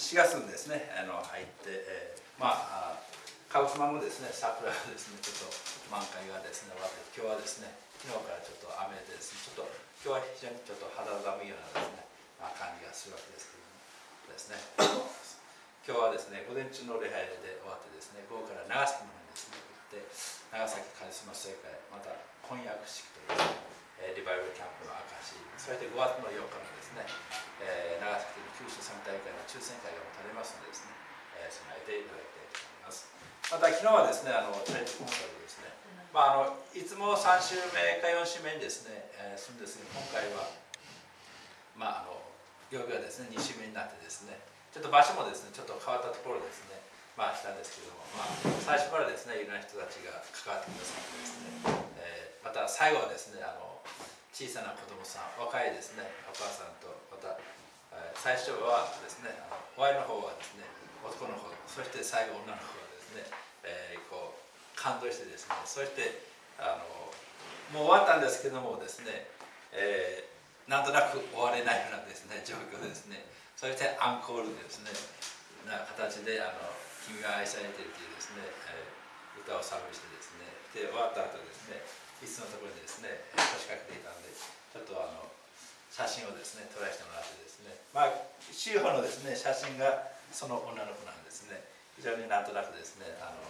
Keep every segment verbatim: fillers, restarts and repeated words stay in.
しがつにですね、あの入って、えー、まあ鹿児島もですね、桜がですね、ちょっと満開がですね、終わって、今日はですね、昨日からちょっと雨でですね、ちょっと今日は非常にちょっと肌寒いようなですね、まあ、感じがするわけですけどもですね、今日はですね、午前中の礼拝で終わってですね、午後から長崎の方にですね、行って、長崎カリスマ聖会、また婚約式とですね、リバイバルキャンプの証、そしてごがつのよっかのですね、えー、長崎九州三大会の抽選会が持たれますのでですね、えー、備えていただきたいと思います。また昨日はですね、あのチャレンジコンサルですね、まあ、あのいつもさん週目かよん週目にですね、えー、するんですが、今回は、まあ、あの曜日はですね、に週目になってですね、ちょっと場所もですね、ちょっと変わったところですね、まあ、したんですけども、まあ、最初からですね、いろんな人たちが関わってくださってですね、えー、また最後はですね、あの小さな子供さん、若いですね、お母さんと、また、えー、最初はですね、あの親の方はですね、男の方、そして最後女の方がですね、えー、こう感動してですね、そしてあのもう終わったんですけどもですね、えー、なんとなく終われないようなですね状況ですね、そしてアンコールでですねな形であの「君が愛されている」というですね、えー、歌を賛美してですね、で終わった後ですね、いつのところにですね腰掛けていたので、ちょっとあの写真をですね撮らせてもらってですね、まあ週報のですね写真がその女の子なんですね。非常になんとなくですね、あの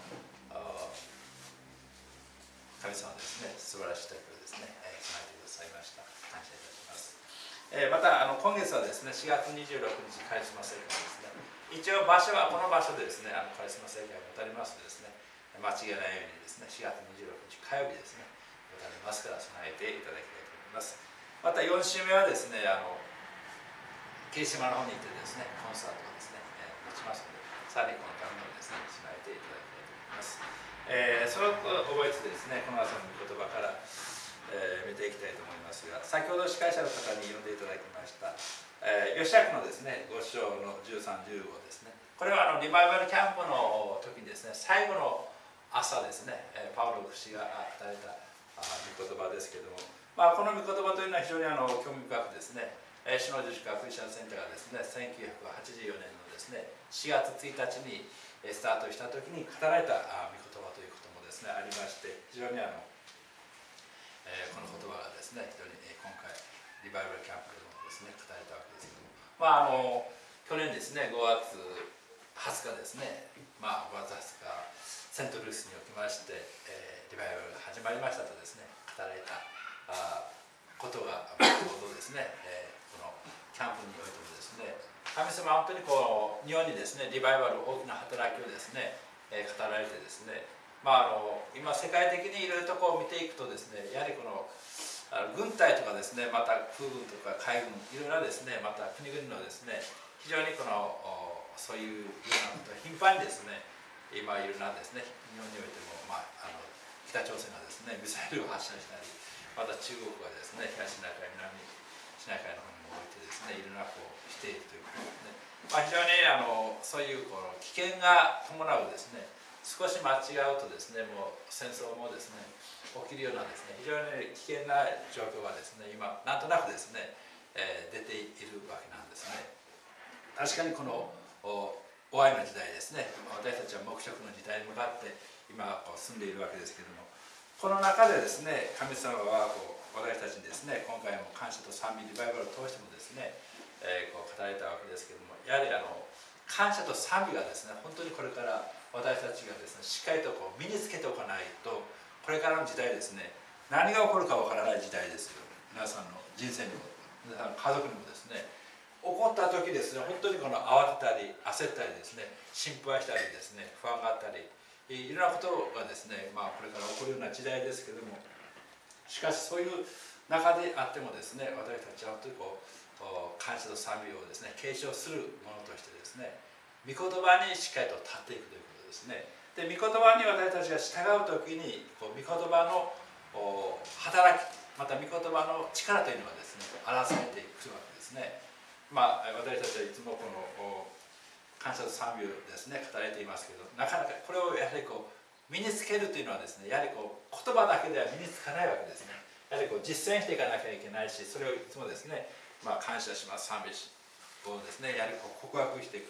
神様ですね、素晴らしいということですね、えー、備えてくださいました。感謝いたします。えー、またあの今月はですね、しがつにじゅうろくにちカリスマ聖会ですね。一応場所はこの場所でですね、あのカリスマ聖会を持たれますとですね、間違いないようにですね、しがつにじゅうろくにち火曜日ですね、持たれますから備えていただきたいと思います。またよん週目はですね、あの霧島の方に行ってですね、コンサートをですね、えー、持ちますので、さらにこのためにですね、備えていただきたいと思います。えー、それを覚えてですね、この朝の御言葉から、えー、見ていきたいと思いますが、先ほど司会者の方に読んでいただきました、えー、吉明のですね、ご章のじゅうさん、じゅうごですね、これはあのリバイバルキャンプの時にですね、最後の朝ですね、えー、パウロ牧師が与えたあ御言葉ですけれども、まあ、この御言葉というのは非常にあの興味深くですね、えー、篠十科クリスチャンセンターがですね、せんきゅうひゃくはちじゅうよねんのですね、しがつついたちにスタートした時に語られた御言葉ということもですねありまして、非常にあの、えー、この言葉がですね非常に今回リバイバルキャンプでもですね語られたわけですけども、まああの去年ですねごがつはつかですね、まあごがつはつかセントルイスにおきまして、えー、リバイバルが始まりましたとですね語られたあことがことですね、えー、このキャンプにおいてもですね、神様は本当にこう日本にですねリバイバル大きな働きをですね、えー、語られてですね、まあ、あの今世界的にいろいろとこう見ていくとですね、やはりこのあの軍隊とかですね、また空軍とか海軍いろいろなですね、また国々のですね非常にこのそういうようなこと頻繁にですね今いろんなですね日本においても、まあ、あの北朝鮮がですねミサイルを発射したり、また中国がですね東シナ海南シナ海の方にも置いてですねいろんなこうしているということですね、まあ、非常にあのそういうこの危険が伴うですね、少し間違うとですねもう戦争もですね起きるようなですね非常に危険な状況がですね今なんとなくですね、えー、出ているわけなんですね。確かにこの終わりの時代ですね、私たちは黙食の時代に向かって今こう住んでいるわけですけれども、この中でですね神様はこう私たちにですね今回も感謝と賛美リバイバルを通してもですね、えー、こう語られたわけですけれども、やはりあの感謝と賛美がですね本当にこれから私たちがですねしっかりとこう身につけておかないと、これからの時代ですね何が起こるかわからない時代ですよ。皆さんの人生にも皆さんの家族にもですね起こった時ですね、本当にこの慌てたり焦ったりですね、心配したりですね、不安があったり、いろんなことがですね、まあ、これから起こるような時代ですけれども、しかしそういう中であってもですね、私たちは本当にこう感謝と賛美をですね継承するものとしてですね、御言葉にしっかりと立っていくということですね。で、御言葉に私たちが従う時にこう御言葉の働き、また御言葉の力というのがですね表されてくるわけですね。まあ、私たちはいつもこの感謝と賛美をですね語られていますけど、なかなかこれをやはりこう身につけるというのはですね、やはりこう言葉だけでは身につかないわけですね。やはりこう実践していかなきゃいけないし、それをいつもですね、まあ、感謝します賛美をですねやはりこう告白していくということで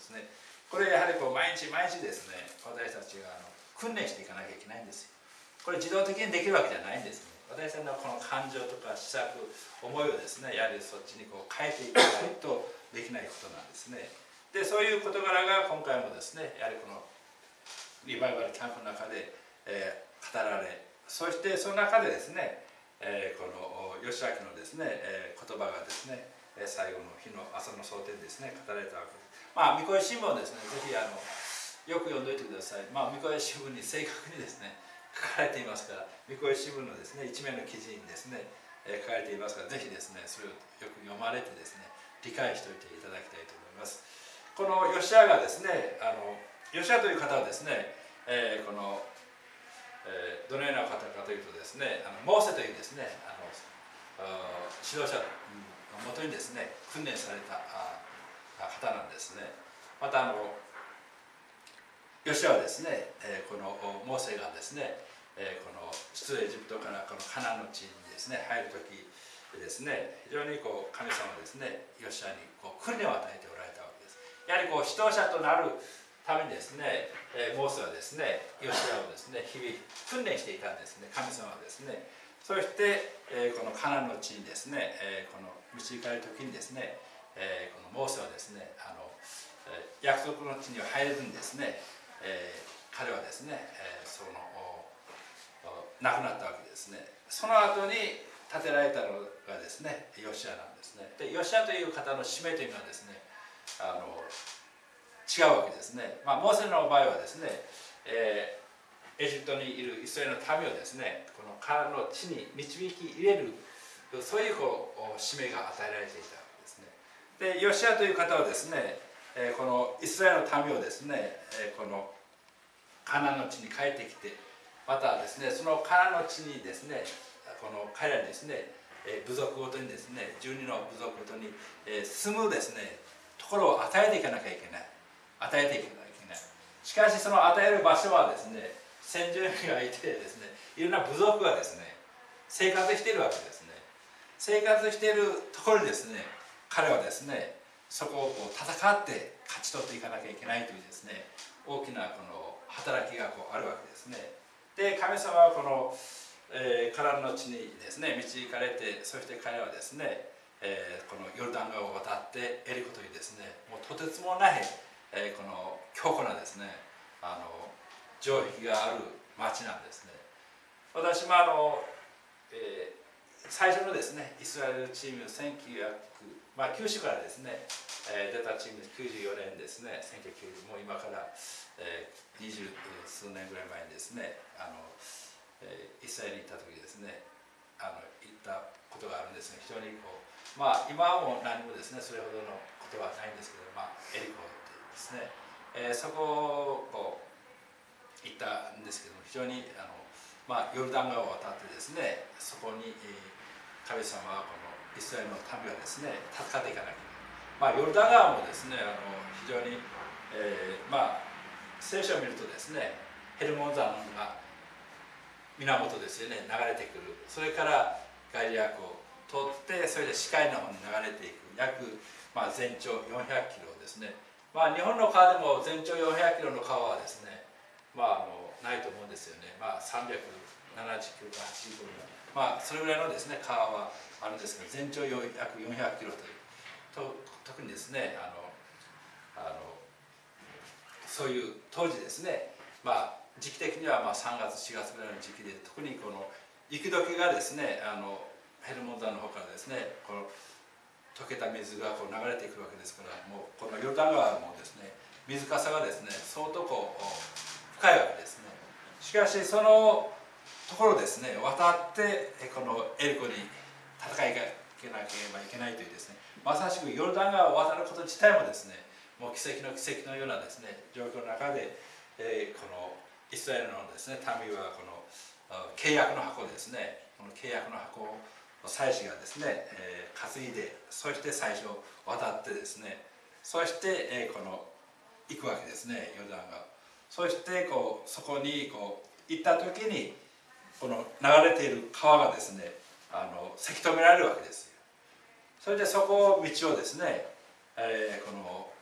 ですね、これやはりこう毎日毎日ですね、私たちがあの訓練していかなきゃいけないんですよ。これ自動的にできるわけじゃないんですね。私たちのこの感情とか思索、思いをですね、やはりそっちにこう変えていかないとできないことなんですね。で、そういう事柄が今回もですね、やはりこのリバイバルキャンプの中で、えー、語られ、そしてその中でですね、えー、この義明のですね、えー、言葉がですね、最後の日の朝の蒼天ですね、語られたわけです。まあ、御声新聞をですね、ぜひあのよく読んでおいてください。まあ、御声新聞に正確にですね、書かれていますから、御声新聞のですね、一面の記事にですね、えー、書かれていますから、ぜひですね、それをよく読まれてですね、理解しておいていただきたいと思います。このヨシアがですね、あのヨシアという方はですね、えー、この、えー、どのような方かというとですね、あのモーセというですね、あの指導者のもとにですね、訓練された方なんですね。またあのヨシアはですね、えー、このモーセがですね、えー、この出エジプトからこのカナンの地にですね入る時ですね、非常にこう神様はですね、ヨシアにこう訓練を与えておられたわけです。やはりこう指導者となるためにですね、えー、モーセはですね、ヨシアをですね、日々訓練していたんですね、神様はですね。そして、えー、このカナンの地にですね、えー、この導かれる時にですね、えー、このモーセはですね、あの、えー、約束の地には入れずにですね、えー、彼はですね、えー、その亡くなったわけですね。その後に建てられたのがですね、ヨシアなんですね。で、ヨシアという方の使命というのはですね、あの違うわけですね。まあ、モーセの場合はですね、えー、エジプトにいるイスラエルの民をですね、このカナンの地に導き入れる、そういうこう使命が与えられていたわけですね。で、ヨシアという方はですね、えー、このイスラエルの民をですね、えー、このカナンの地に帰ってきて、またですね、そのカナンの地にですね、この彼らにですね、部族ごとにですね、じゅうにの部族ごとに住むですね、ところを与えていかなきゃいけない。与えていかなきゃいけない。しかしその与える場所はですね、先住民がいてですね、いろんな部族がですね、生活しているわけですね。生活しているところにですね、彼はですね、そこをこう戦って勝ち取っていかなきゃいけないというですね、大きなこの働きがこうあるわけですね。で、神様はこの、えー、カナンの地にですね導かれて、そして彼はですね、えー、このヨルダン川を渡ってエリコというですね、もうとてつもない、えー、この強固なですね、あの城壁がある町なんですね。私もあの、えー、最初のですねイスラエルチームせんきゅうひゃく、まあ、九州からですね、えー、出たチームきゅうじゅうよねんですね、せんきゅうひゃくきゅうじゅう、もう今から、えー、二十数年ぐらい前にですね、あの、えー、イスラエルに行った時ですね、あの行ったことがあるんですが、非常にこう、まあ今はもう何もですねそれほどのことはないんですけど、まあエリコっていうですね、えー、そこをこう行ったんですけども、非常にあの、まあ、ヨルダン川を渡ってですね、そこに、えー、神様はこのイスラエルの民はですね戦っていかなきゃいけない。まあ、ヨルダン川もですね、あの非常に、えー、まあ聖書を見るとですね、ヘルモン山が源ですよね、流れてくる。それからガリア湖を通って、それで視界の方に流れていく約、まあ、全長よんひゃくキロですね。まあ、日本の川でも全長よんひゃくキロの川はですね、まあ、あのないと思うんですよね。まあ、さんびゃくななじゅっキロかはちじゅっキロ、まあそれぐらいのですね川はあるんですけど、全長約よんひゃくキロというと、特にですね、あのあのそういう当時ですね、まあ時期的にはまあさんがつしがつぐらいの時期で、特にこの雪解けがですね、あのヘルモン山の方からですね、この溶けた水がこう流れていくわけですから、もうこのヨルダン川もですね、水かさがですね相当こう深いわけですね。しかしそのところですね渡ってこのエリコに戦いがけなければいけないというですね、まさしくヨルダン川を渡ること自体もですね、もう奇跡の奇跡のようなですね状況の中で、えー、このイスラエルのですね民はこの契約の箱ですね、この契約の箱を祭司がですね、えー、担いで、そして最初渡ってですね、そして、えー、この行くわけですね、ヨルダン川。そしてこうそこにこう行った時に、この流れている川がですね、あのせき止められるわけですよ。それでそこを道をですね、えー、この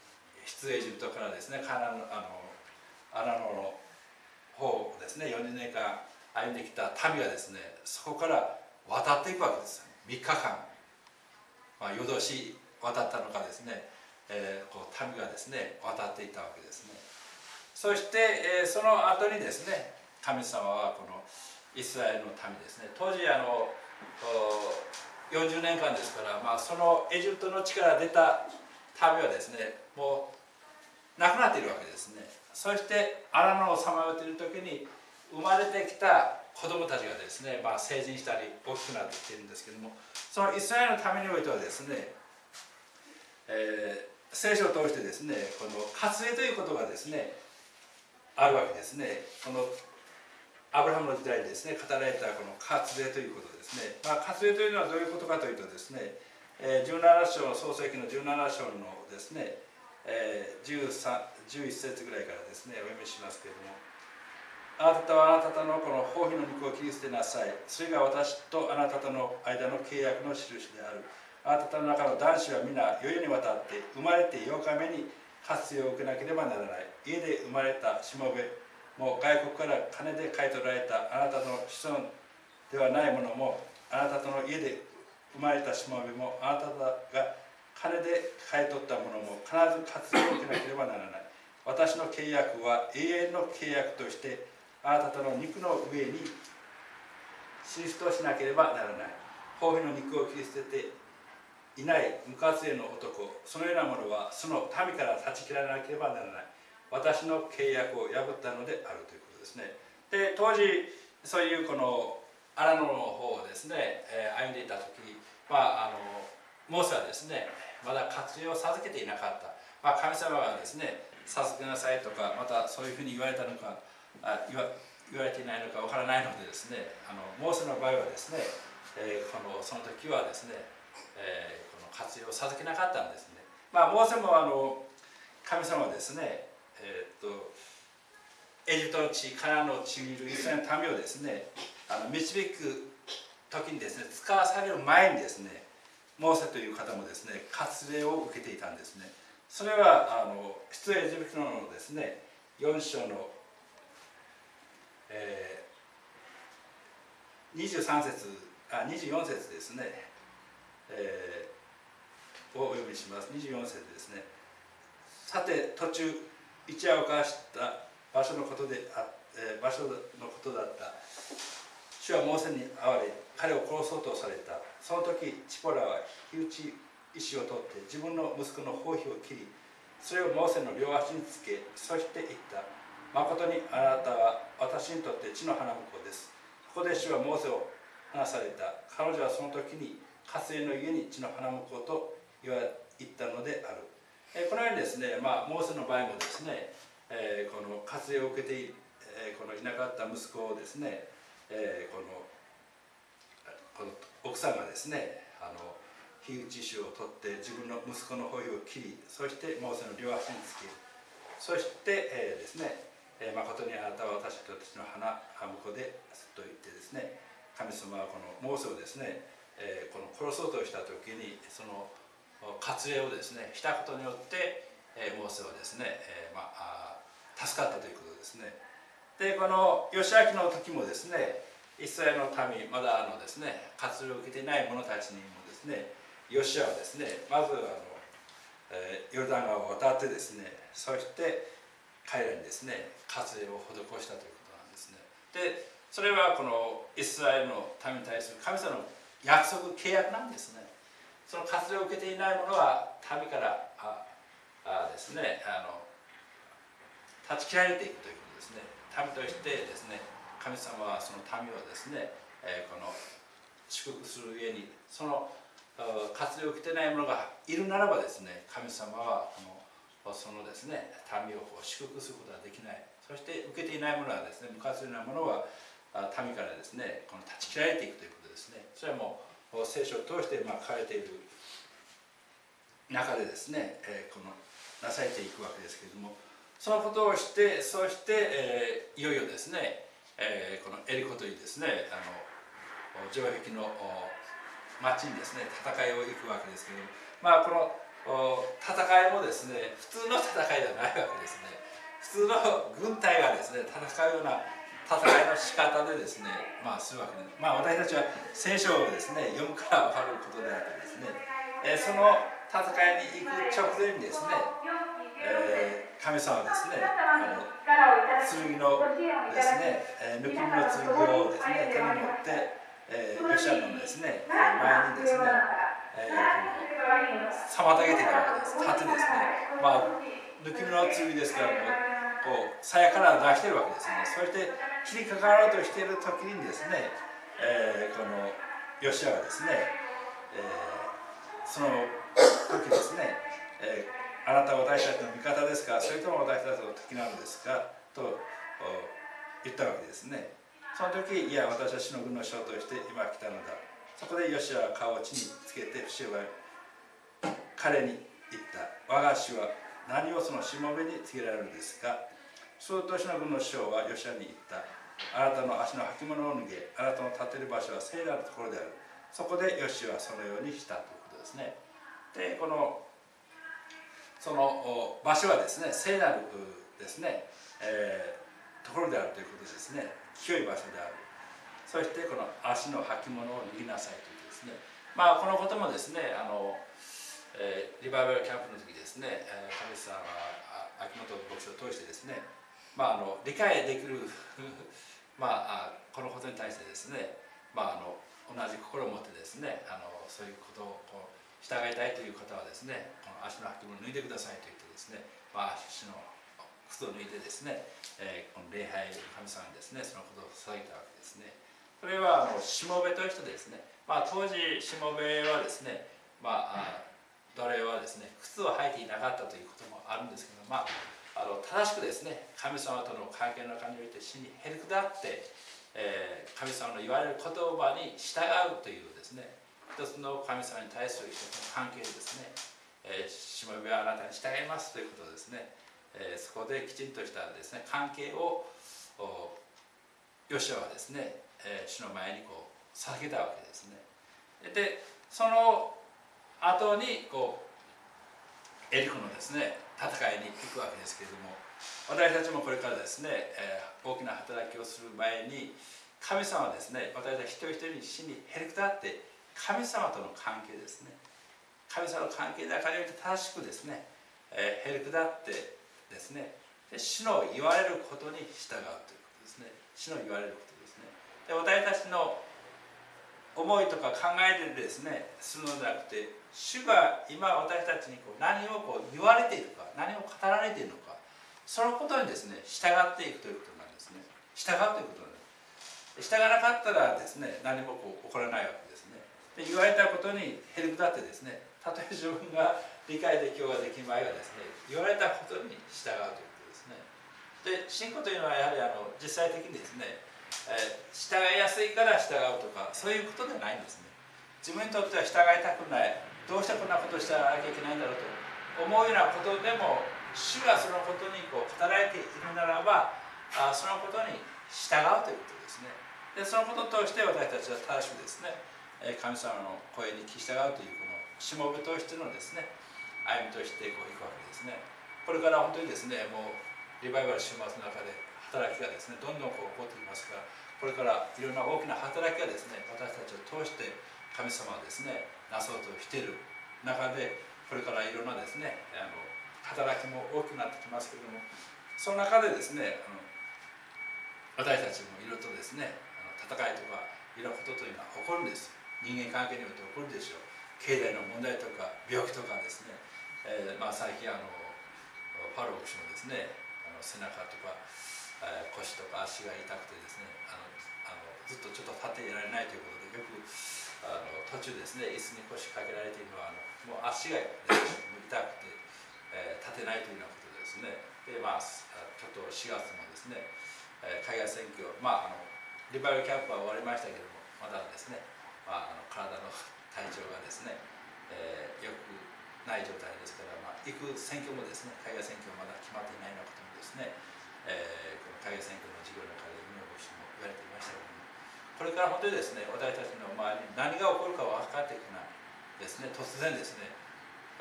出エジプトからですねカナンのあのアラノの方をですねよにねんかん歩んできた民がですねそこから渡っていくわけです。みっかかん、まあ、夜通し渡ったのかですね、えー、こう民がですね渡っていったわけですね。そして、えー、その後にですね神様はこのイスラエルの民ですね、当時あのよんじゅうねんかんですから、まあ、そのエジプトの地から出た民はですねもうなくなっているわけですね。そしてアラノをさまよっている時に生まれてきた子供たちがですね、まあ、成人したり大きくなってきているんですけども、そのイスラエルのためにおいてはですね、えー、聖書を通してですねこの割礼ということがですねあるわけですね。このアブラハムの時代にですね語られたこの割礼ということですね。まあ、割礼というのはどういうことかというとですね、えー、じゅうなな章の創世記のじゅうなな章のですね、えー、じゅういち節ぐらいからですねお読みしますけれども、あなたはあなたとのこの包皮の肉を切り捨てなさい。それが私とあなたとの間の契約の印である。あなたとの中の男子は皆世々にわたって生まれてようかめに割礼を受けなければならない。家で生まれたしもべも外国から金で買い取られたあなたの子孫ではないものも、あなたとの家で生まれたしもべも、あなたが金で買い取ったものも必ず割礼を受けなければならない。私の契約は永遠の契約としてあなたとの肉の上に印としなければならない。包皮の肉を切り捨てていない無活例の男、そのようなものはその民から断ち切らなければならない。私の契約を破ったのであるということですね。で、当時そういうこのアラノの方をですね、えー、歩んでいた時、まあ、あのモーセはですねまだ割礼を授けていなかった、まあ、神様がですね授けなさいとか、またそういうふうに言われたのかあ言わ言われていないのかわからないのでですね、あのモーセの場合はですね、えー、このその時はですね、えー、この割礼を授けなかったんですね。まあモーセもあの神様はですね、えー、っとエジプトの地、カナンの地にいるイスラエルの民をですね、あの導く時にですね、使わされる前にですね、モーセという方もですね、割礼を受けていたんですね。それはあの出エジプトのですね、よん章の、えー、にじゅうさん節、あ、にじゅうよん節ですね、えー、をお読みします。にじゅうよん節ですね。さて途中一夜を交わした場所のことであ、えー、場所のことだった。主はモーセに会われ彼を殺そうとされた。その時チポラは火打ち石を取って自分の息子の包皮を切り、それをモーセの両足につけ、そして言った。誠にあなたは私にとって血の花婿です。ここで主はモーセを話された。彼女はその時に割礼の家に血の花婿と言ったのである。えー、このようにですね、まあ、モーセの場合もですね、えー、この割礼を受けてい、えー、このいなかった息子をですね、えー、このこの奥さんがですね、あの火打ち石を取って自分の息子の包皮を切り、そしてモーセの両足につけ、そして、えー、ですね、えー、誠にあなたは私と私の花婿ですと言ってですね、神様はこのモーセをですね、えー、この殺そうとした時にその割礼をですねしたことによって、えー、モーセはですね、えー、まあ助かったということですね。でこの義明の時もですね、イスラエルの民、まだあのですね割礼を受けていない者たちにもですね、ヨシュアはですね、まずあの、えー、ヨルダン川を渡ってですね、そして彼らにですね割礼を施したということなんですね。でそれはこのイスラエルの民に対する神様の約束、契約なんですね。その割礼を受けていない者は民からああですね、あの断ち切られていくということですね。民としてですね、神様はその民をですね、えー、この祝福する上に、その割礼を受けていない者がいるならばですね、神様はこのそのですね民をこう祝福することができない。そして受けていない者はですね、無割礼な者は民からですね、この断ち切られていくということですね。それはもう聖書を通してまあ書かれている中でですね、えー、このなされていくわけですけれども、そのことをして、そして、えー、いよいよですね、えー、このエリコというですね、あの城壁の町にですね戦いを行くわけですけれども、まあこの戦いもですね普通の戦いではないわけですね。普通の軍隊がですね戦うような戦いの仕方でですね、まあするわけです。まあ私たちは聖書をですね読むから分かることであってですね、えー、その戦いに行く直前にですね、えー、神様はですねあの剣のですね、えー、抜き身の剣をですね手に持って、えー、ヨシアのですね前にですね、えー、妨げていたわけです。立てですね、まあ抜き身の剣ですからこう鞘から出しているわけですね。そして切りかかろうとしている時にですね、えー、このヨシアがですね、えー、その時ですね、えー、あなたは私たちの味方ですか、それとも私たちの敵なのですかと言ったわけですね。その時、いや私は死の軍の将として今来たのだ。そこでヨシアは顔を地につけて父は彼に言った。我が主は何をそのしもべに告げられるのですか。その年の軍の将はヨシアに言った。あなたの足の履物を脱げ、あなたの立てる場所は聖なるところである。そこでヨシアはそのようにしたということですね。で、このその場所はですね、聖なるですね、えー、ところであるということですね。清い場所である。そしてこの足の履物を脱ぎなさいということですね。まあこのこともですね、あの、えー、リバイバルキャンプの時ですね、神様は秋元牧師を通してですね、まあ、あの理解できるまあこのことに対してですね、まあ、あの同じ心を持ってですね、あのそういうことをこう従いたいという方はですね、この足の履物を脱いでくださいと言ってですね、まあ、足の靴を脱いでですね、えー、この礼拝神様にですね、そのことを捧げたわけですね。それはあのしもべとしてですね、まあ、当時しもべはですね、まあ奴隷はですね、靴を履いていなかったということもあるんですけど、まああの正しくですね、神様との関係の中において死にへりくだって、えー、神様の言われる言葉に従うというですね、一つの神様に対する一つの関係ですね、えー、しもべはあなたに従いますということですね、えー、そこできちんとしたですね関係をヨシュアはですね、えー、主の前にこう捧げたわけですね。でその後にこうエリコのですね戦いに行くわけですけれども、私たちもこれからですね、えー、大きな働きをする前に神様はですね、私たち一人一人に死にへりくだって神様との関係ですね、神様の関係の中において正しくですね、えー、へりくだってですね、で主の言われることに従うということですね。主の言われることですね。で私たちの思いとか考えでですねするのではなくて、主が今私たちにこう何をこう言われているか、何を語られているのか、そのことにですね従っていくということなんですね。従うということなんです。従わなかったらですね何もこう起こらないわけですね。で言われたことにへりくだってですね、たとえ自分が理解できようができまいがですね、言われたことに従うということですね。で信仰というのはやはりあの実際的にですね、えー、従いやすいから従うとかそういうことではないんですね。自分にとっては従いたくない、どうしてこんなことをしたらなきゃいけないんだろうと思うようなことでも、主がそのことにこう語られているならば、あそのことに従うということですね。でそのことを通して私たちは正しくですね、神様の声に聞き従うというこのしもべとしてのですね歩みとしてこういくわけですね。これから本当にですね、もうリバイバル週末の中で働きがですねどんどんこう起こってきますから、これからいろんな大きな働きがですね私たちを通して神様はですねなそうとしている中で、これからいろんなですねあの働きも大きくなってきますけれども、その中でですねあの私たちもいろいろとですねあの戦いとかいろんなことというのは起こるんです。人間関係によって起こるでしょう。経済の問題とか病気とかですね、えー、まあ最近あのパロ牧師もですねあの背中とか、えー、腰とか足が痛くてですねあのあのずっとちょっと立っていられないということで、よくあの途中ですね椅子に腰掛けられているのはあのもう足が、ね、痛くて、えー、立てないというようなことですね。でまあちょっとしがつもですね、えー、海外選挙、まああのリバイバルキャンプは終わりましたけれども、まだですね、まあ、あの体の体調がですね、えー、よくない状態ですから、まあ、行く選挙もですね、海外選挙もまだ決まっていないようなこともですね、えー、この海外選挙の授業の中で峰牧師も言われていましたけれども、これから本当にですね、私たちの周りに何が起こるか分かってこないですね、突然ですね、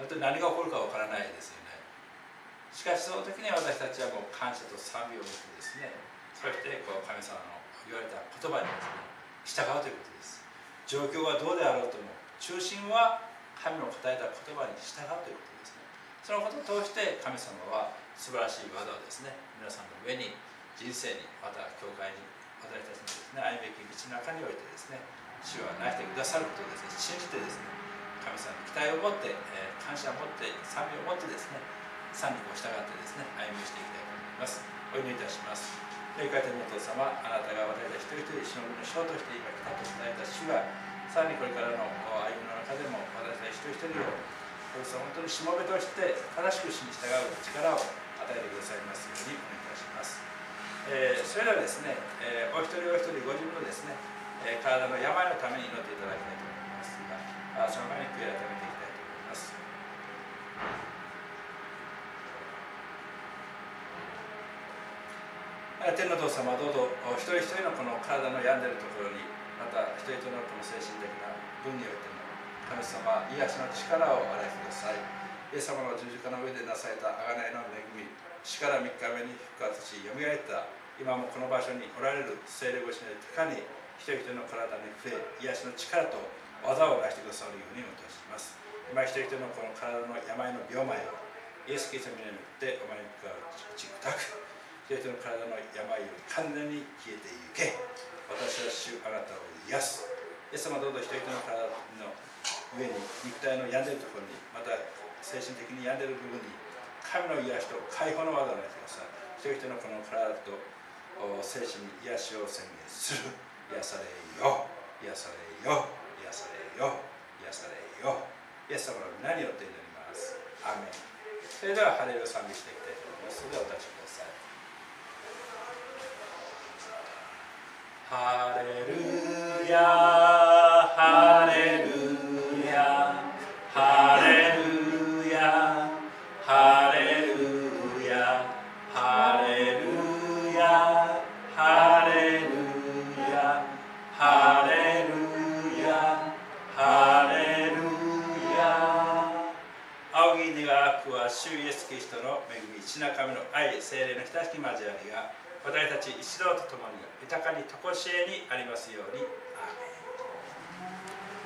本当に何が起こるかわからないですよね。しかしその時に私たちはもう感謝と賛美を持ってですね、そしてこう神様の言われた言葉にですね、従うということです。状況はどうであろうとも、中心は神の答えた言葉に従うということですね。そのことを通して神様は素晴らしい技をですね、皆さんの上に、人生に、また教会に、私たちのですね、歩むべき道の中においてですね、主はなしてくださることをですね、信じてですね、神様に期待を持って、えー、感謝を持って、賛美を持ってですね、賛美を従ってですね、歩みをしていきたいと思います。お祈りいたします。という方のお父様、あなたが私たち一人一人忍びの将として今来たと伝えた主が、さらにこれからの歩みの中でも私たち一人一人を、本当にしもべとして正しく主に従う力を与えてくださいますようにお願いいたします。えー、それではですね、えー、お一人お一人ご自分のですね、えー、体の病のために祈っていただきたいと思いますが、その前に悔い改めていきたいと思います。天のお父様、どうぞ一人一人のこの体の病んでいるところに、また一人一人のこの精神的な分においても、神様、癒しの力を与えてください。イエス様の十字架の上でなされた贖いの恵み、死からみっかめに復活し、よみがえった今もこの場所におられる聖霊ごしの高に一人一人の体に触れ、癒しの力と技を出してくださるようにお願いします。今一人一人のこの体の病の病魔をイエス・キリストの皆によってお前に向かうちくたく、一人一人の体の病を完全に消えていけ。私は主あなたを癒す。イエス様、どうぞ一人一人の体の上に肉体の病んでいるところに、また精神的に病んでいる部分に神の癒しと解放の技を与えてください。一人一人のこの体と精神に癒しを宣言する。癒されよ、癒されよ、癒されよ、癒されよ。イエス様の皆によって祈ります。アーメン。それではハレルヤを賛美していきたいと思います。それではお立ちください。ハレルヤ、ハレルヤ、ハレルヤ、ハレルヤ、ハレルヤ、ハレルヤ、ハレルヤ、ハレルヤ。仰ぎ願くは主イエスキリストの恵み、父な神の愛、聖霊の親しき交わりが私たち一同と共に豊かにとこしえにありますように。アーメン。